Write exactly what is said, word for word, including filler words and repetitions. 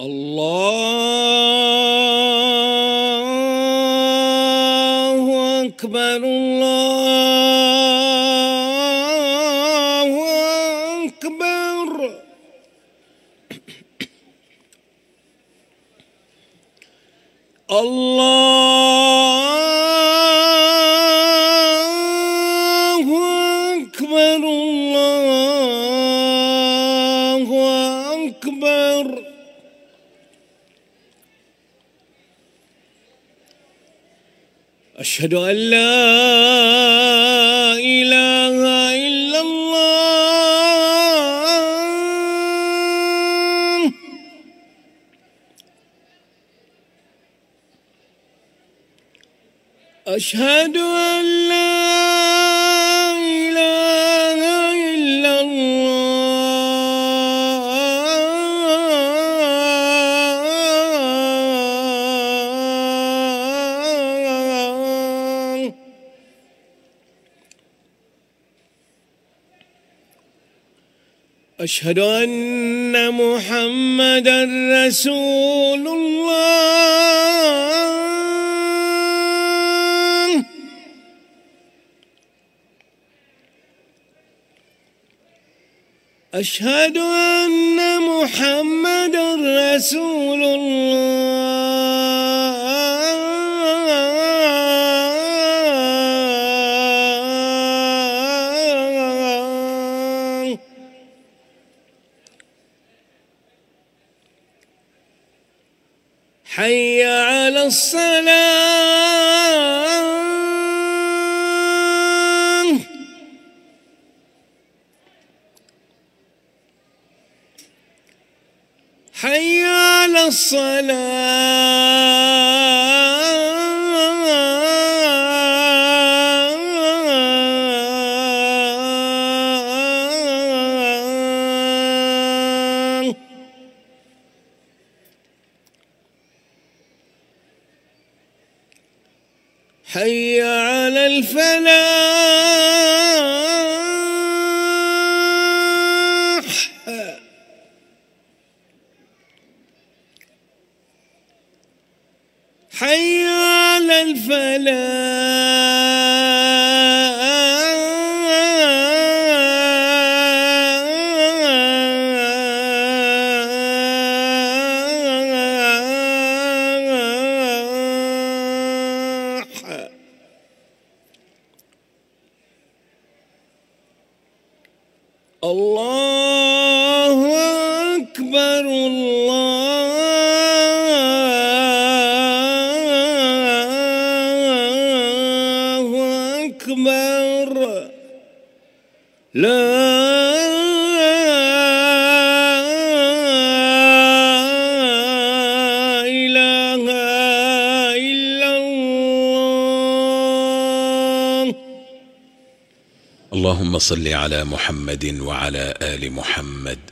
الله أكبر الله أكبر. الله أكبر الله أكبر. أشهد أن لا إله إلا الله. أشهد أن لا إله إلا الله. أشهد أن محمدًا رسول الله. أشهد أن محمدًا رسول الله. حي على الصلاة. حي على الصلاة. حي على الفلاح. حي على الفلاح. الله أكبر الله أكبر. لا إله إلا الله. اللهم صل على محمد وعلى آل محمد